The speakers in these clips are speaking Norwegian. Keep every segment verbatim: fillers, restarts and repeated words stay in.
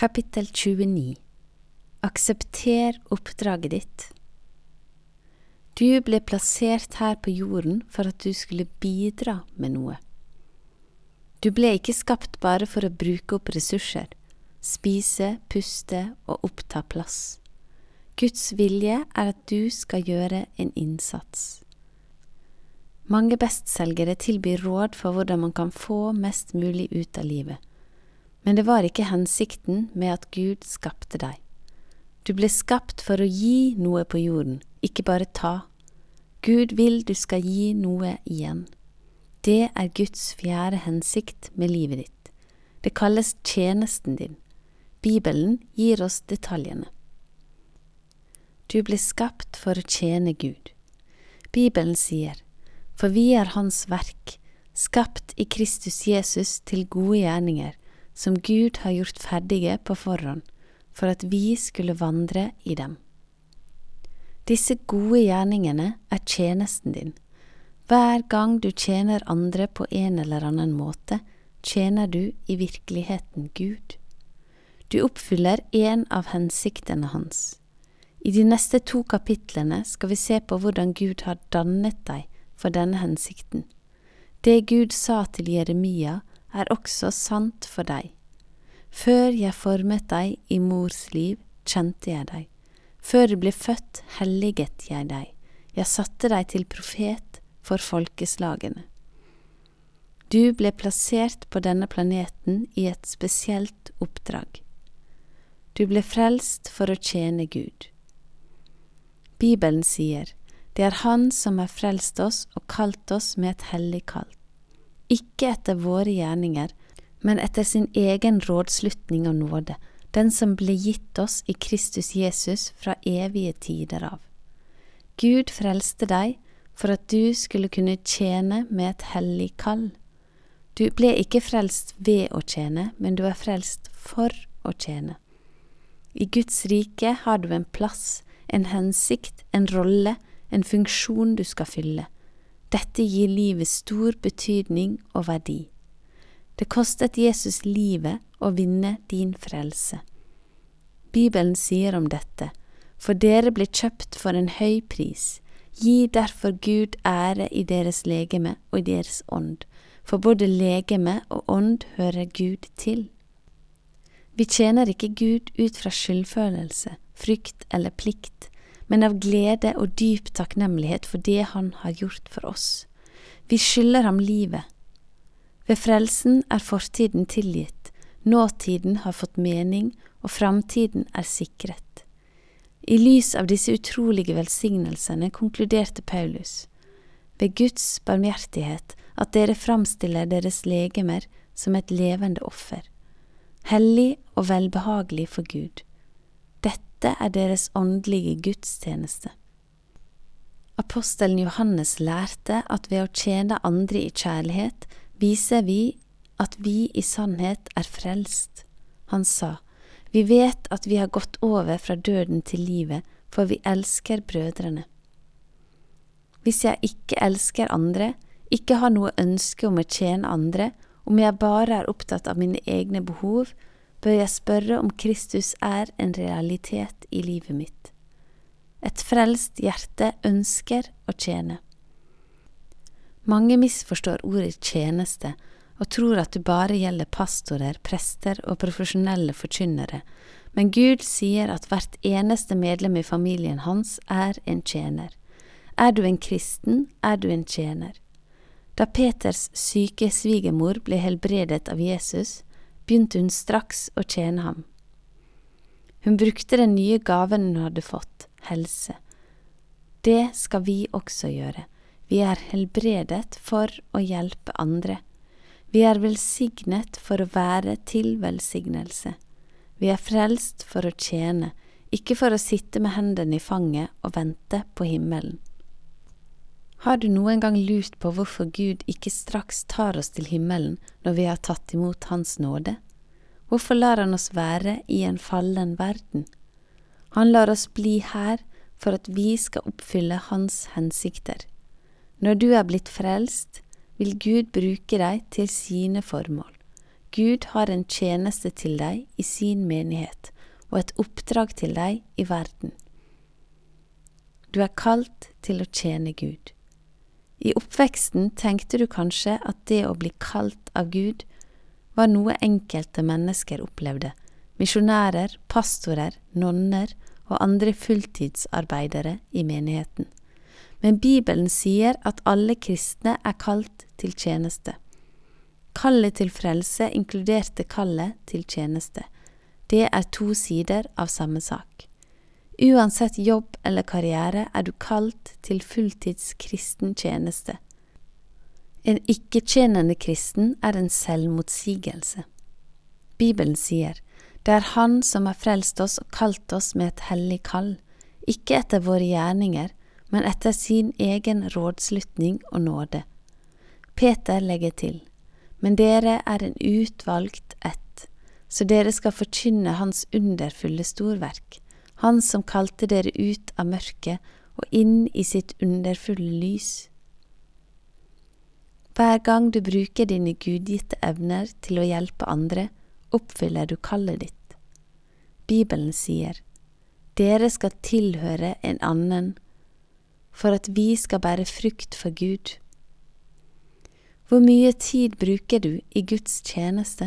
Kapittel tjueni. Aksepter oppdraget ditt. Du ble plassert her på jorden for at du skulle bidra med noe. Du ble ikke skapt bare for å bruke opp ressurser, spise, puste og oppta plass. Guds vilje er at du skal gjøre en innsats. Mange bestselgere tilbyr råd for hvordan man kan få mest mulig ut av livet. Men det var ikke hensikten med at Gud skapte deg. Du ble skapt for å gi noe på jorden, ikke bare ta. Gud vil du skal gi noe igjen. Det er Guds fjerde hensikt med livet ditt. Det kalles tjenesten din. Bibelen gir oss detaljene. Du ble skapt for å tjene Gud. Bibelen sier, for vi er hans verk, skapt i Kristus Jesus til gode gjerninger, som Gud har gjort ferdige på forhånd, for at vi skulle vandre i dem. Disse gode gjerningene er tjenesten din. Hver gang du tjener andre på en eller annen måte, tjener du i virkeligheten Gud. Du oppfyller en av hensiktene hans. I de neste to kapitlene skal vi se på hvordan Gud har dannet deg for denne hensikten. Det Gud sa til Jeremia er også sant for deg. Før jeg formet deg i mors liv, kjente jeg deg. Før du ble født, helliget jeg deg. Jeg satte deg til profet for folkeslagene. Du ble plassert på denne planeten i et spesielt oppdrag. Du ble frelst for å tjene Gud. Bibelen sier, det er Han som har frelst oss og kalt oss med et hellig kall. Ikke etter våre gjerninger, men etter sin egen rådslutning og nåde, den som ble gitt oss i Kristus Jesus fra evige tider av. Gud frelste deg for at du skulle kunne tjene med et hellig kall. Du ble ikke frelst ved å tjene, men du er frelst for å tjene. I Guds rike har du en plass, en hensikt, en rolle, en funksjon du skal fylle. Dette gir livet stor betydning og verdi. Det kostet Jesus livet å vinne din frelse. Bibelen sier om dette, for dere ble kjøpt for en høy pris. Gi derfor Gud ære i deres legeme og i deres ånd, for både legeme og ånd hører Gud til. Vi tjener ikke Gud ut fra skyldfølelse, frykt eller plikt, men av glede og dyp takknemlighet for det han har gjort for oss. Vi skylder ham livet. Ved frelsen er fortiden tilgitt, nåtiden har fått mening, og framtiden er sikret. I lys av disse utrolige velsignelsene konkluderte Paulus, ved Guds barmhjertighet at dere framstiller deres legemer som et levende offer, hellig og velbehagelig for Gud. Dette er deres åndelige gudstjeneste. Apostelen Johannes lærte at ved å tjene andre i kjærlighet, viser vi at vi i sannhet er frelst. Han sa, vi vet at vi har gått over fra døden til livet, for vi elsker brødrene. Hvis jeg ikke elsker andre, ikke har noe ønske om å tjene andre, om jeg bare er opptatt av mine egne behov, bør jeg spørre om Kristus er en realitet i livet mitt. Et frelst hjerte ønsker å tjene. Mange misforstår ordet tjeneste og tror at det bare gjelder pastorer, prester og profesjonelle forkynnere, men Gud sier at hvert eneste medlem i familien hans er en tjener. Er du en kristen, er du en tjener. Da Peters syke svigermor ble helbredet av Jesus, begynte hun straks å tjene ham. Hun brukte den nye gaven hun hadde fått, helse. Det skal vi også gjøre. Vi er helbredet for å hjelpe andre. Vi er velsignet for å være til velsignelse. Vi er frelst for å tjene, ikke for å sitte med hendene i fanget og vente på himmelen. Har du noen gang lurt på hvorfor Gud ikke straks tar oss til himmelen når vi har tatt imot hans nåde? Hvorfor lar han oss være i en fallen verden? Han lar oss bli her for at vi skal oppfylle hans hensikter. Når du er blitt frelst, vil Gud bruke deg til sine formål. Gud har en tjeneste til deg i sin menighet, og et oppdrag til deg i verden. Du er kalt til å tjene Gud. I oppveksten tenkte du kanskje at det å bli kalt av Gud var noe enkelte mennesker opplevde, misjonærer, pastorer, nonner og andre fulltidsarbeidere i menigheten. Men Bibelen sier at alle kristne er kalt til tjeneste. Kallet til frelse inkluderte kallet til tjeneste. Det er to sider av samme sak. Uansett jobb eller karriere er du kalt til fulltids kristen tjeneste. En ikke-tjenende kristen er en selvmotsigelse. Bibelen sier, det er Han som har frelst oss og kalt oss med et hellig kall, ikke etter våre gjerninger, men etter sin egen rådslutning og nåde. Peter legger til, men dere er en utvalgt ett, så dere skal forkynne Hans underfulle storverk, Han som kalte dere ut av mørket og inn i sitt underfulle lys. Hver gang du bruker dine gudgitte evner til å hjelpe andre, oppfyller du kallet ditt. Bibelen sier, dere skal tilhøre en annen, for at vi skal bære frukt for Gud. Hvor mye tid bruker du i Guds tjeneste?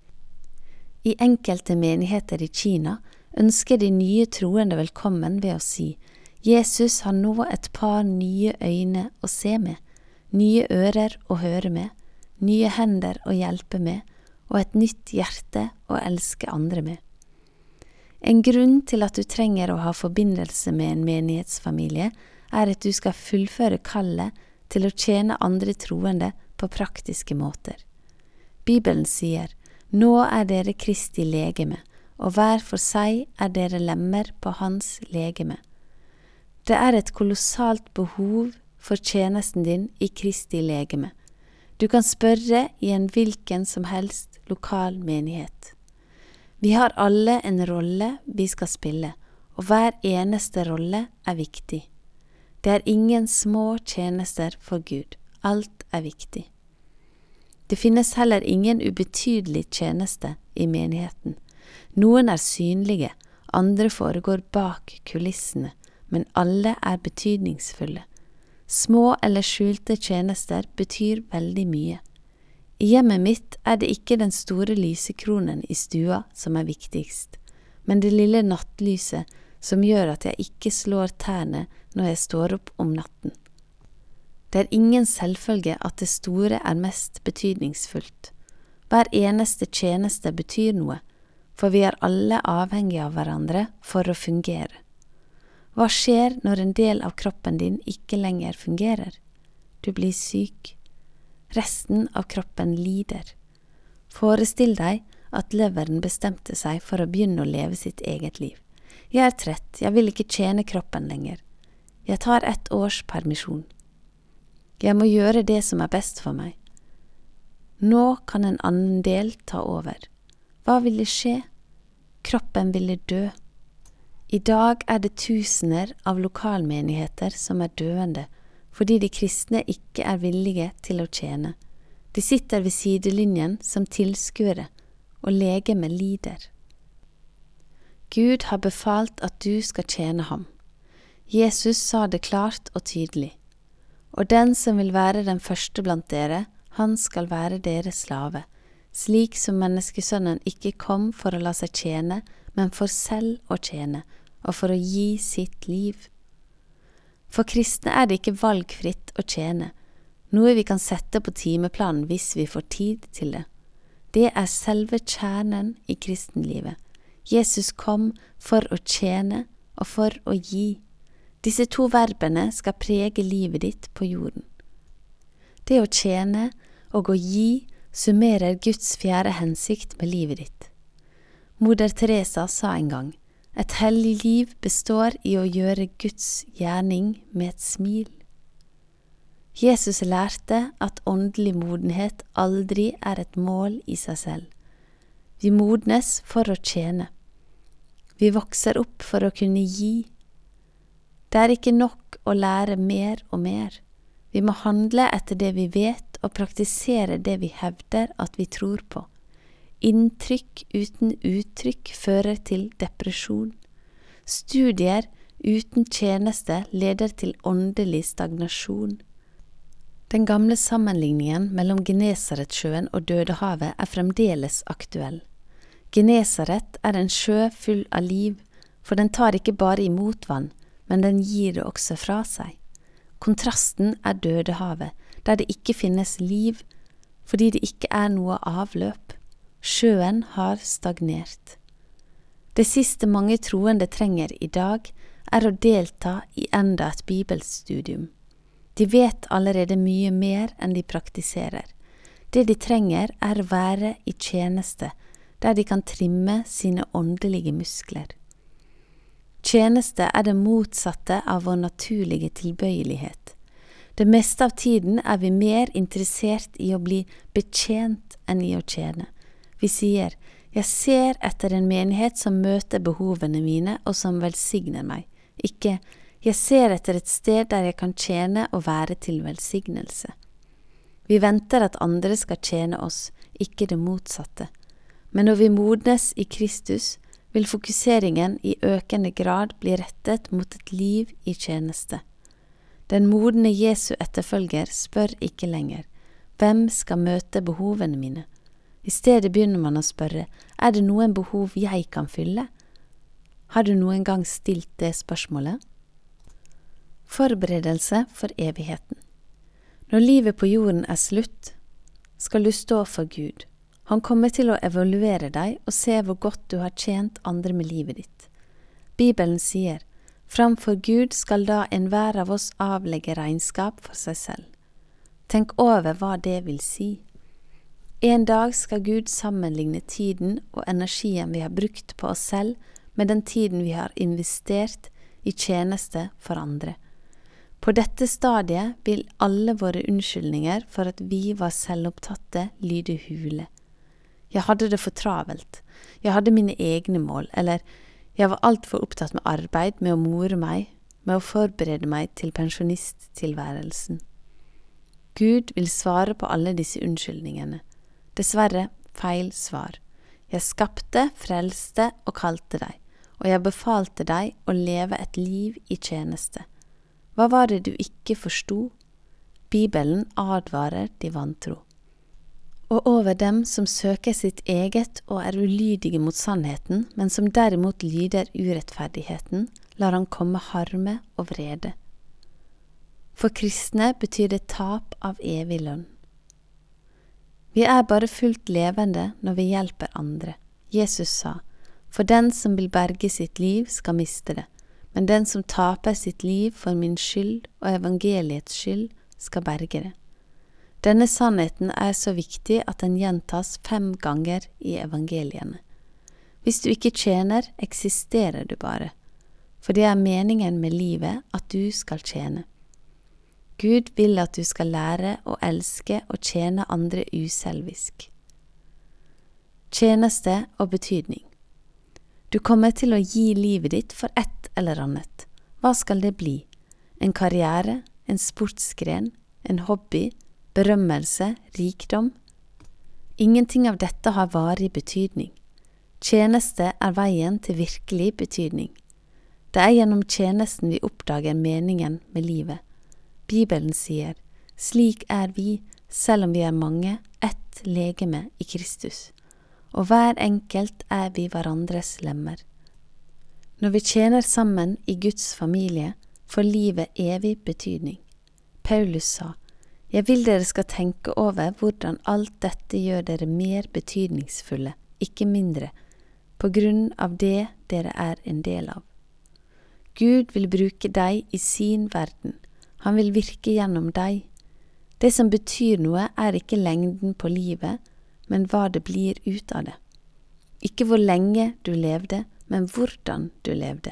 I enkelte menigheter i Kina ønsker de nye troende velkommen ved å si, Jesus har nå et par nye øyne å se med, nye ører å høre med, nye hender å hjelpe med, og et nytt hjerte å elske andre med. En grunn til at du trenger å ha forbindelse med en menighetsfamilie, er at du skal fullføre kallet til å tjene andre troende på praktiske måter. Bibelen sier, nå er dere Kristi legeme, og hver for seg er dere lemmer på hans legeme. Det er et kolossalt behov for tjenesten din i Kristi legeme. Du kan spørre i en hvilken som helst lokal menighet. Vi har alle en rolle vi skal spille, og hver eneste rolle er viktig. Det er ingen små tjenester for Gud. Alt er viktig. Det finnes heller ingen ubetydelig tjeneste i menigheten. Noen er synlige, andre foregår bak kulissene, men alle er betydningsfulle. Små eller skjulte tjenester betyr veldig mye. I hjemmet mitt er det ikke den store lysekronen i stua som er viktigst, men det lille nattlyset som gjør at jeg ikke slår tærne når jeg står opp om natten. Det er ingen selvfølge at det store er mest betydningsfullt. Hver eneste tjeneste betyr noe, for vi er alle avhengige av hverandre for å fungere. Hva skjer når en del av kroppen din ikke lenger fungerer? Du blir syk. Resten av kroppen lider. Forestill deg at leveren bestemte seg for å begynne å leve sitt eget liv. Jeg er trett, jeg vil ikke tjene kroppen lenger. Jeg tar ett års permisjon. Jeg må gjøre det som er best for meg. Nå kan en annen del ta over. Hva ville skje? Kroppen ville dø. I dag er det tusener av lokalmenigheter som er døende, fordi de kristne ikke er villige til å tjene. De sitter ved sidelinjen som tilskuere, og legemet lider. Gud har befalt at du skal tjene ham. Jesus sa det klart og tydelig. Og den som vil være den første blant dere, han skal være deres slave, slik som menneskesønnen ikke kom for å la seg tjene, men for selv å tjene, og for å gi sitt liv. For kristne er det ikke valgfritt å tjene, noe vi kan sette på timeplanen hvis vi får tid til det. Det er selve kjernen i kristenlivet. Jesus kom for å tjene og for å gi. Disse to verbene skal prege livet ditt på jorden. Det å tjene og å gi summerer Guds fjerde hensikt med livet ditt. Moder Teresa sa en gang, et hellig liv består i å gjøre Guds gjerning med et smil. Jesus lærte at åndelig modenhet aldri er et mål i seg selv. Vi modnes for å tjene. Vi vokser opp for å kunne gi. Det er ikke nok å lære mer og mer. Vi må handle etter det vi vet og praktisere det vi hevder at vi tror på. Inntrykk uten uttrykk fører til depresjon. Studier uten tjeneste leder til åndelig stagnasjon. Den gamle sammenligningen mellom Genesaretsjøen og Dødehavet er fremdeles aktuell. Genesaret er en sjø full av liv, for den tar ikke bare imot vann, men den gir det også fra seg. Kontrasten er Dødehavet, der det ikke finnes liv, fordi det ikke er noe avløp. Sjøen har stagnert. Det siste mange troende trenger i dag er å delta i enda et bibelstudium. De vet allerede mye mer enn de praktiserer. Det de trenger er å være i tjeneste, der de kan trimme sine åndelige muskler. Tjeneste er det motsatte av vår naturlige tilbøyelighet. Det meste av tiden er vi mer interessert i å bli betjent enn i å tjene. Vi sier, jeg ser etter en menighet som møter behovene mine og som velsigner meg. Ikke, jeg ser etter et sted der jeg kan tjene og være til velsignelse. Vi venter at andre skal tjene oss, ikke det motsatte. Men når vi modnes i Kristus, vil fokuseringen i økende grad bli rettet mot et liv i tjeneste. Den modne Jesu etterfølger spør ikke lenger, hvem skal møte behovene mine? I stedet begynner man å spørre, er det noen behov jeg kan fylle? Har du noen gang stilt det spørsmålet? Forberedelse for evigheten. Når livet på jorden er slutt, skal du stå for Gud. Han kommer til å evaluere deg og se hvor godt du har tjent andre med livet ditt. Bibelen sier, framfor Gud skal da enhver av oss avlegge regnskap for seg selv. Tenk over hva det vil si. En dag skal Gud sammenligne tiden og energien vi har brukt på oss selv med den tiden vi har investert i tjeneste for andre. På dette stadiet vil alle våre unnskyldninger for at vi var selvopptatte lyde hule. Jeg hadde det for travelt, jeg hadde mine egne mål, eller jeg var alt for opptatt med arbeid, med å more meg, med å forberede meg til pensjonisttilværelsen. Gud vil svare på alle disse unnskyldningene. Dessverre feil svar. Jeg skapte, frelste og kalte deg, og jeg befalte deg å leve et liv i tjeneste. Hva var det du ikke forsto? Bibelen advarer de vantro. Og over dem som søker sitt eget og er ulydige mot sannheten, men som derimot lyder urettferdigheten, lar han komme harme og vrede. For kristne betyr det tap av evig lønn. Vi er bare fullt levende når vi hjelper andre. Jesus sa, for den som vil berge sitt liv skal miste det, men den som taper sitt liv for min skyld og evangeliets skyld skal berge det. Denne sannheten er så viktig at den gjentas fem ganger i evangeliene. Hvis du ikke tjener, eksisterer du bare, for det er meningen med livet at du skal tjene. Gud vil at du skal lære å elske og tjene andre uselvisk. Tjeneste og betydning. Du kommer til å gi livet ditt for ett eller annet. Hva skal det bli? En karriere, en sportsgren, en hobby, berømmelse, rikdom? Ingenting av dette har varig betydning. Tjeneste er veien til virkelig betydning. Det er gjennom tjenesten vi oppdager meningen med livet. Bibelen sier, slik er vi, selv om vi er mange, ett legeme i Kristus, og hver enkelt er vi hverandres lemmer. Når vi tjener sammen i Guds familie, får livet evig betydning. Paulus sa, jeg vil dere skal tenke over hvordan alt dette gjør dere mer betydningsfulle, ikke mindre, på grunn av det dere er en del av. Gud vil bruke deg i sin verden. Han vil virke gjennom deg. Det som betyr noe er ikke lengden på livet, men hva det blir ut av det. Ikke hvor lenge du levde, men hvordan du levde.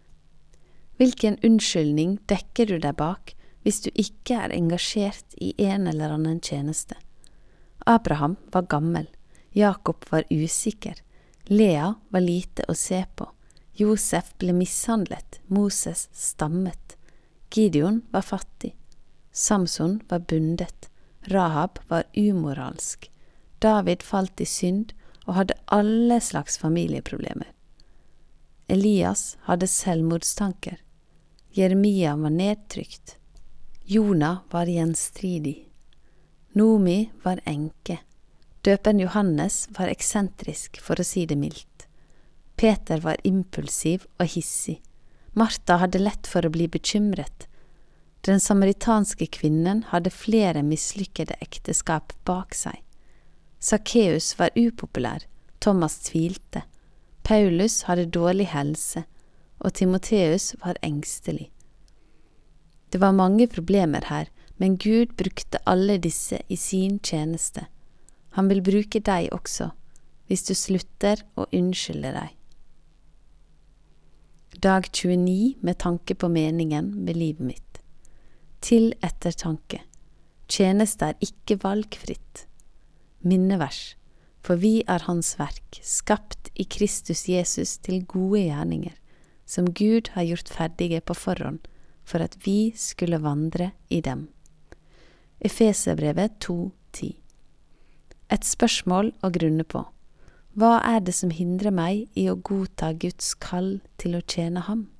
Hvilken unnskyldning dekker du deg bak hvis du ikke er engasjert i en eller annen tjeneste? Abraham var gammel, Jakob var usikker, Lea var lite å se på, Josef ble mishandlet, Moses stammet. Gideon var fattig, Samson var bundet, Rahab var umoralsk, David falt i synd, og hadde alle slags familieproblemer. Elias hadde selvmordstanker. Jeremia var nedtrykt. Jona var gjenstridig. Nomi var enke. Døperen Johannes var eksentrisk, for å si det mildt. Peter var impulsiv og hissig. Martha hadde lett for å bli bekymret. Den samaritanske kvinnen hadde flere mislykkede ekteskap bak seg. Zacchaeus var upopulær, Thomas tvilte. Paulus hadde dårlig helse, og Timotheus var engstelig. Det var mange problemer her, men Gud brukte alle disse i sin tjeneste. Han vil bruke deg også, hvis du slutter å unnskylde deg. Dag tjueni med tanke på meningen med livet mitt. Til ettertanke. Tjeneste er ikke valgfritt. Minnevers. For vi er hans verk, skapt i Kristus Jesus til gode gjerninger, som Gud har gjort ferdige på forhånd, for at vi skulle vandre i dem. Efeserbrevet to ti. Et spørsmål å grunne på. Hva er det som hindrer meg i å godta Guds kall til å tjene ham?